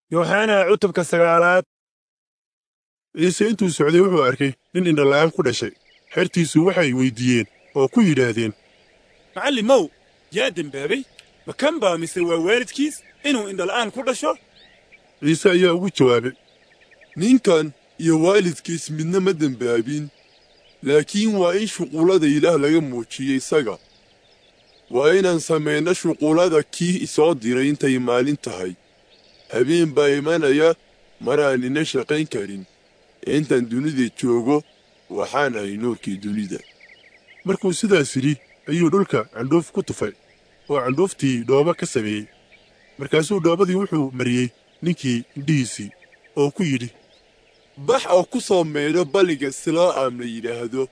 Yohana cutubka 9. ciise intuu socday wuxuu arkay nin indhala'aan ku dhashay. xertiisu waxay weydiiyeen oo ku yidhaahdeen, Macallimow, yaa dembaabay? Ma kan baa mise waa waalidkiis inuu indhala'aan ku dhasho? ciise ayaa ugu jawaabay, ninkan iyo waalidkiis midna ma dembaabin, laakiin waa in shuqullada Ilaah laga muujiyey isaga. waa inaan samayno shuqullada kii isoo diray intay maalin tahay. habeen baa imanaya maraan ina shaqayn karin. intaan dunida joogo waxaan ahay nuurkii dunida. markuu sidaas yidhi ayuu dhulka candhuuf ku tufay oo candhuuftii dhoobo ka sameeyey. markaasuu dhoobadii wuxuu mariyey ninkii indhihiisii oo ku yidhi, bax oo ku soo maydho balliga Silo'aam la yidhaahdo.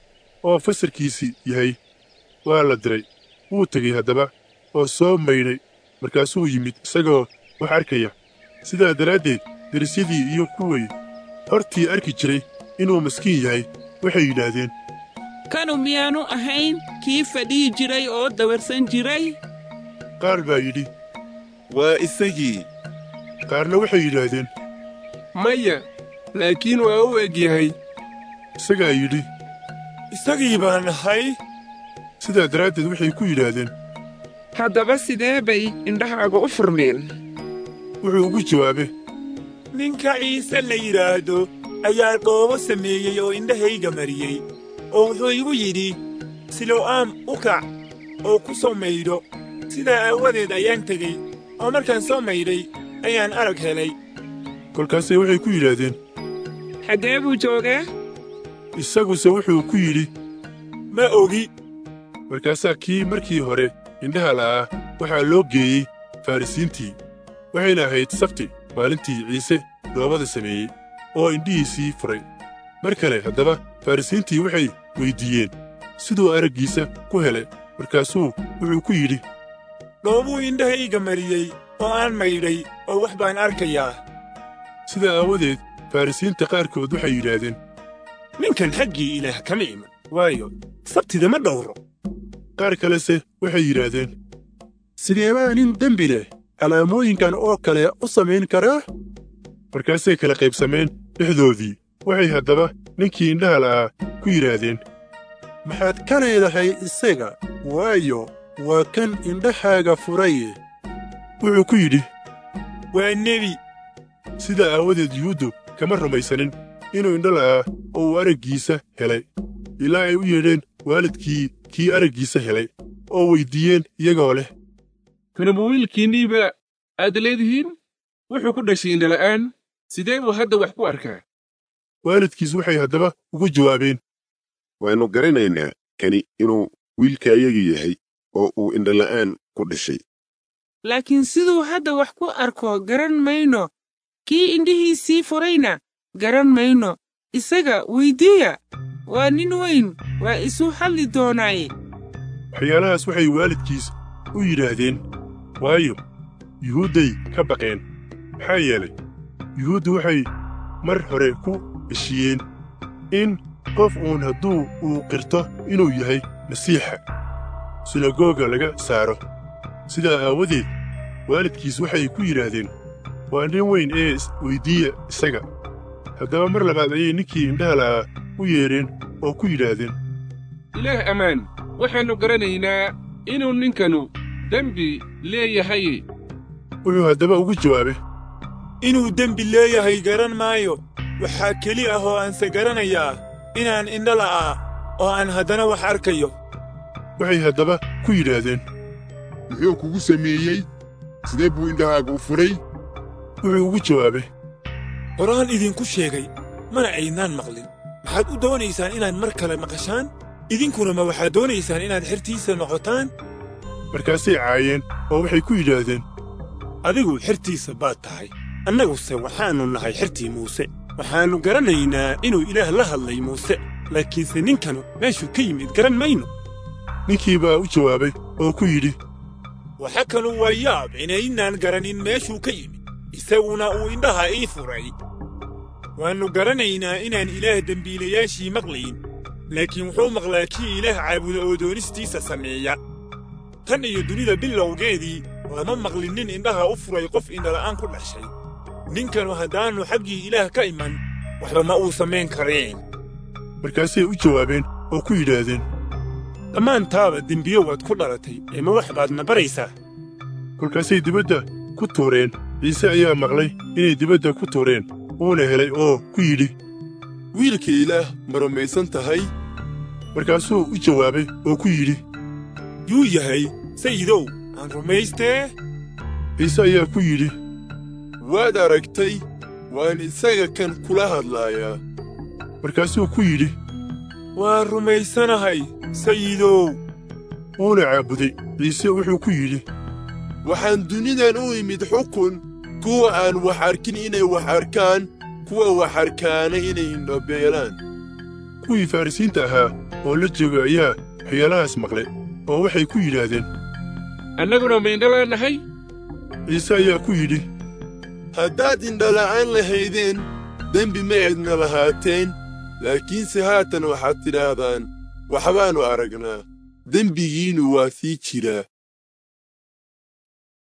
oo fasirkiisii yahay waa la diray. wuu tegey haddaba oo soo maydhay. markaasuu yimid isagoo wax arkaya. sidaa daraaddeed derisyadii iyo kuwii hortii arki jiray inuu maskiin yahay waxay yidhaahdeen, kanu miyaanu ahayn kii fadhiyi jiray oo dawarsan jiray? qaar baa yidhi, waa isagii. qaarna waxay yidhaahdeen, maya, laakiin waa u eg yahay. isagaa yidhi, Isagii baan ahay. sidaa daraaddeed waxay ku yidhaahdeen, haddaba sidee bay indhahaaga u furmeen? wuxuu ugu jawaabay, Ninka Ciise la yidhaahdo ayaa dhoobo sameeyey oo indhahayga mariyey, oo wuxuu igu yidhi, Silo'aam u kac oo ku soo maydho. sidaa aawadeed ayaan tegey, oo markaan soo maydhay ayaan arag helay. kolkaasay waxay ku yidhaahdeen, xaggee buu joogaa? isaguse wuxuu ku yidhi, Ma ogi. markaasaa kii markii hore indhaha la'aa waxaa loo geeyey farrisiintii. waxayna ahayd sabti maalintii ciise dhoobada sameeyey oo indhihiisii furay. mar kale haddaba farrisiintii waxay weyddiiyeen siduu araggiisa ku helay. markaasuu wuxuu ku yidhi, Dhoobuu indhahayga mariyey oo aan maydhay, oo wax baan arkayaa. sidaa aawadeed farrisiinta qaarkood waxay yidhaahdeen, Ninkan xaggii Ilaah kama iman, waayo sabtida ma dhowro. qaar kalese waxay yidhaahdeen, sidee baa nin dembi leh calaamooyinkan oo kale u samayn karaa? markaasay kala qaybsameen dhexdoodii. waxay haddaba ninkii indhaha la'aa ku yidhaahdeen, maxaad ka leedahay isaga? waayo waa kan indhahaaga furaye. wuxuu ku yidhi, Waa nebi. sidaa aawadeed yuhuuddu kama rumaysanin inuu indho la'aa oo uu araggiisa helay, ilaa ay u yeedheen waalidkii kii araggiisa helay oo weyddiiyeen iyagoo leh, kanama wiilkiinniiba aad leedihiin? wuxuu ku dhashay indhala'aan, sidee buu hadda wax ku arkaa? waalidkiis waxay haddaba ugu jawaabeen, waannu garanaynaa kani inuu wiilkaayagii yahay oo uu indhala'aan ku dhashay. laakiin siduu hadda wax ku arko garan mayno, kii indhihiisii furayna garan mayno. isaga weyddiiya, waa nin weyn, waa isu hadli doonaaye. waxyaalahaas waxay waalidkiis u yidhaahdeen waayo yuhuudday ka baqeen. maxaa yeelay yuhuuddu waxay mar hore ku heshiiyeen in qof uun hadduu uu qirto inuu yahay masiixa, sinagooga laga saaro. sidaa aawadeed waalidkiis waxay ku yidhaahdeen, waa nin weyn ee weyddiiya isaga. haddaba mar labaad ayay ninkii indhaha la'aa u yeedheen oo ku yidhaahdeen, ilaah ammaan, waxaannu garanaynaa inuu ninkanu dembi leeyahay. wuxuu haddaba ugu jawaabay, Inuu dembi leeyahay garan maayo. waxaa keli ah oo aanse garanayaa inaan indho la'aa oo aan haddana wax arkayo. waxay haddaba ku yidhaahdeen, muxuu kugu sameeyey? sidee buu indhahaaga u furay? wuxuu ugu jawaabay, Horaan idinku sheegay, mana aydnaan maqlin. maxaad u doonaysaan inaad mar kale maqashaan? idinkuna ma waxaad doonaysaan inaad xertiisa noqotaan? markaasay caayeen oo waxay ku yidhaahdeen, Adigu xertiisa baad tahay, annaguse waxaannu nahay xertii Muuse. waxaannu garanaynaa inuu Ilaah la hadlay Muuse, laakiinse ninkanu meeshuu ka yimid garan mayno. ninkii baa u jawaabay oo ku yidhi, waxa kalu waa yaab inaynaan garanin meeshuu ka yimid, isaguna uu indhaha ii furay. waannu garanaynaa inaan Ilaah dembiilayaashii maqlayn, laakiin wuxuu maqlaa kii Ilaah caabuda oo doonistiisa sameeya. tan iyo dunida bilowgeedii lama maqlin nin indhaha u furay qof indhala'aan ku dhashay. ninkanu haddaannu xaggii ilaah ka iman waxba ma uu samayn kareen. markaasay u jawaabeen oo ku yidhaahdeen, dhammaantaaba dembiyo waad ku dhalatay ee ma wax baadna baraysaa. kolkaasay dibadda ku tuureen. ciise ayaa maqlay inay dibadda ku tuureen, uuna helay oo ku yidhi, wiilka ilaah ma rumaysan tahay? markaasuu u jawaabay oo ku yidhi, yuu yahay sayidow aan rumaystee? ciise ayaa ku yidhi, waad aragtay, waan isaga kan kula hadlaayaa. markaasuu ku yidhi, waan rumaysanahay sayidow. wuuna caabuday. ciise wuxuu ku yidhi, waxaan dunidan u imid xukun, kuwa aan wax arkin inay wax arkaan, kuwa wax arkaana inay indhabeelaan. kuwii farrisiinta ahaa oo la joogay ayaa waxyaalahaas maqlay, oo waxay ku yidhaahdeen, annaguna ma indhala'aan nahay? ciise ayaa ku yidhi, haddaad indhala'aan lahaydeen, dembi ma aydna lahaateen, laakiinse haatan waxaad tidhaahdaan, waxbaannu aragnaa, dembigiinnu waa sii jiraa.